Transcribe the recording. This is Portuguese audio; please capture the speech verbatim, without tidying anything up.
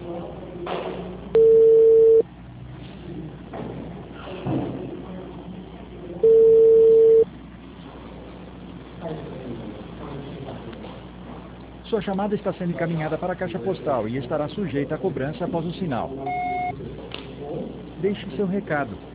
Sua chamada está sendo encaminhada para a caixa postal e estará sujeita a cobrança após o sinal. Deixe seu recado.